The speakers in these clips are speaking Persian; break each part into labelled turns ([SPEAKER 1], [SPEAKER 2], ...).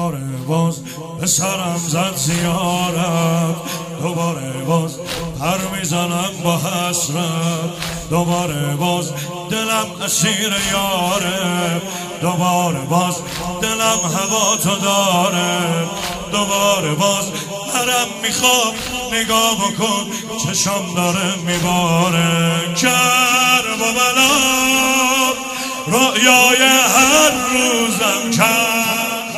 [SPEAKER 1] دوباره باز به سرم زد زیارت، دوباره باز پر میزنم با حسرت، دوباره باز دلم اسیر یاره، دوباره باز دلم هوا تو داره، دوباره باز هرم میخوام نگاه بکن چشم داره میباره. کرب و بلا رؤیای هر روزم کرد،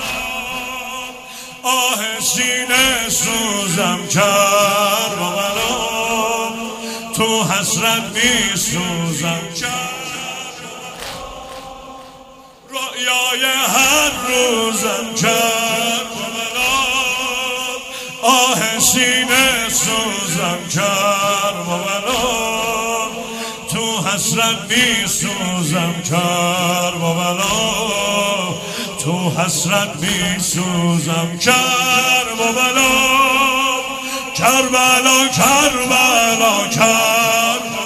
[SPEAKER 1] آه سینه سوزم کرب و بلا تو حسرت میسوزم کرد، رؤیای هر روزم کرد و بلا آه سینه سوزم کرب و بلا تو حسرت میسوزم کرب و بلا تو حسرت میسوزم کرب و بلا کربلا کربلا کربلا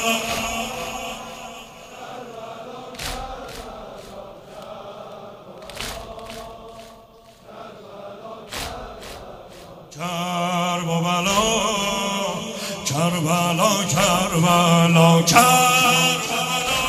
[SPEAKER 1] کرب و بلا کربلا کربلا کربلا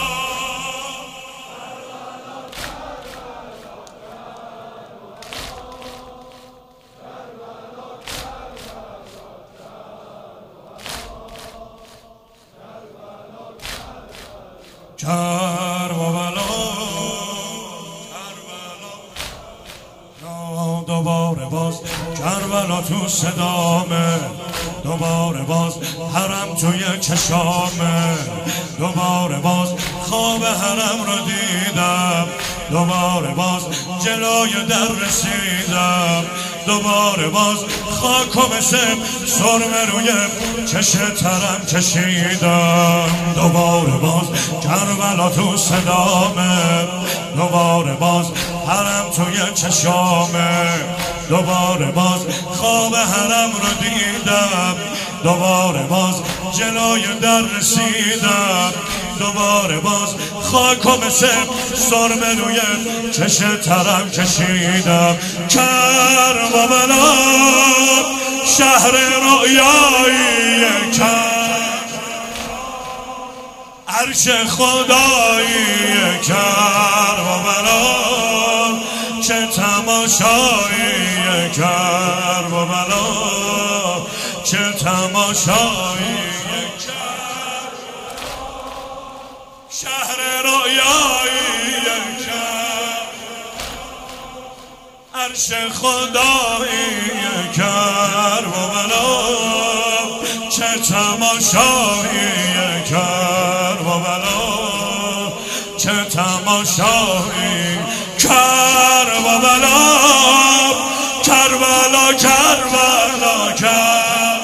[SPEAKER 1] دوباره باز کربلا تو صدامه، دوباره باز حرم توی چشامه، دوباره باز خواب حرم رو دیدم، دوباره باز جلوی در رسیدم، دوباره باز خاک و مثل سرمه روی چش ترم کشیدم، دوباره باز کربلا تو صدامه، دوباره باز حرم توی چشامه، دوباره باز خواب حرم رو دیدم، دوباره باز جلوی در رسیدم، دوباره باز خاک و مثل سرمه روی چش ترم کشیدم. کرب و بلا شهر رؤیایی کرد، عرش خدایی کرب و بلا چه تماشایی کرب و بلا چه تماشایی کرد، شهر رؤیایی کرد، عرش خدایی کرب و بلا چه تماشایی کرب و بلا چه تماشایی کرب و بلا کربلا کربلا کرب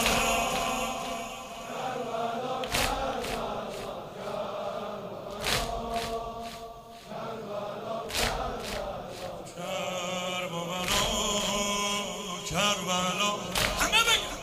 [SPEAKER 1] کربلا همه بگم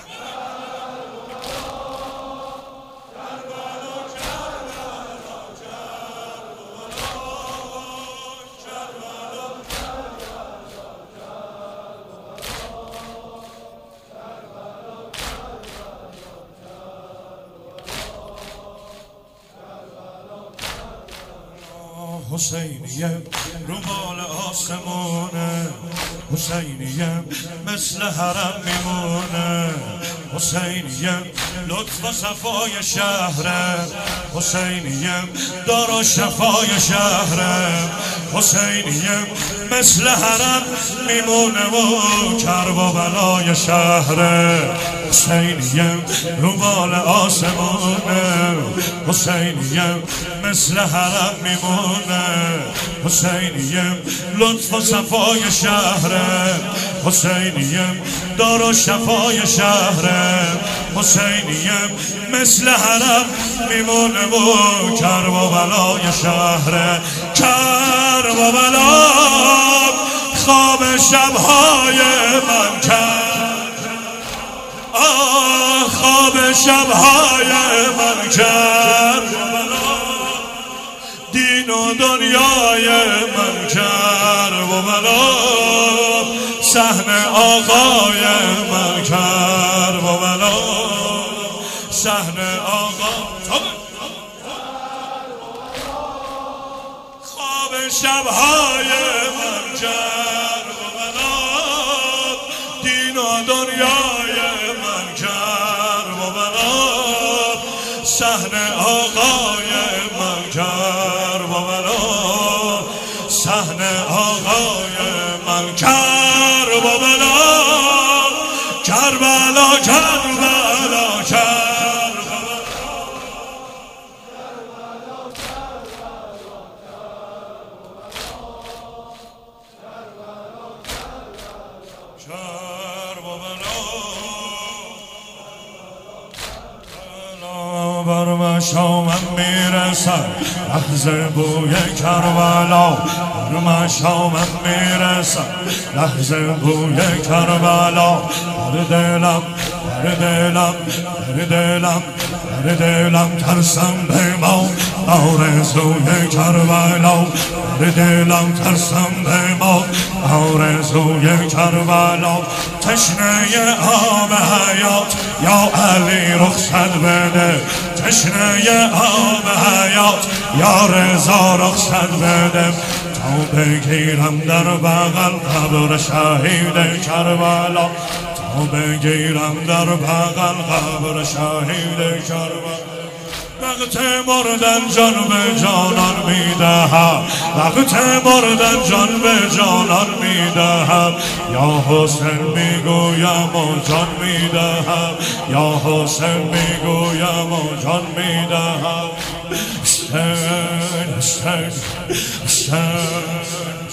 [SPEAKER 1] حسینیم رو بال آسمونه، حسینیم مثل حرم میمونه، حسینیم لطف و صفای شهره، حسینیم دار و شفای شهره، حسینیم مثل حرم میمونه و کرب و بلای شهره، حسینیم رو بال آسمونه، حسینیم مثل حرم میمونه، حسینیم لطف و صفای شهره، حسینیم دار و شفای شهره، حسینیم مثل حرم میمونه و کرب و بلای شهره. کرب و بلا خواب شبهای من کرد، خواب شبهای من کرد، دین و دنیای من کرب و بلا صحنه آقای من کربلا، صحنه آقا خواب شبهای من کربلا، دین و دنیای من کربلا، صحنه آقای من کربلا، صحنه آقای من کربلا، کربلا کربلا کربلا، بر مشامم میرسد لحظه بوی کربلا، بر مشامم میرسد لحظه بوی کربلا، بر دلم بر دلم بر دلم بر دلم ترسم بمان آرزوی کربلا، بر دلم ترسم بمان آرزوی کربلا، تشنه آب حیات یا علی رخصت بده، تشنه آب حیات یا رضا رخصت بده، تا بگیرم در بغل قبر شهید کربلا، تا بگیرم در بغل قبر شهید کربلا. وقت مردن جان به جانان میدهم، وقت مردن جان به جانان میدهم، یا حسین میگویم و جان میدهم، یا حسین میگویم و جان میدهم. حسین حسین حسین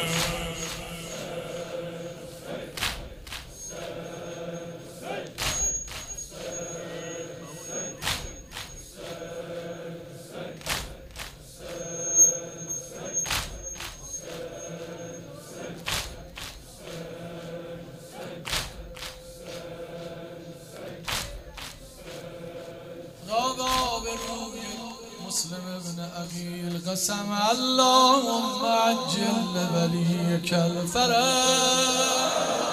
[SPEAKER 1] مسلم ابن أخي قسم اللهم عجل لوليك الفرج.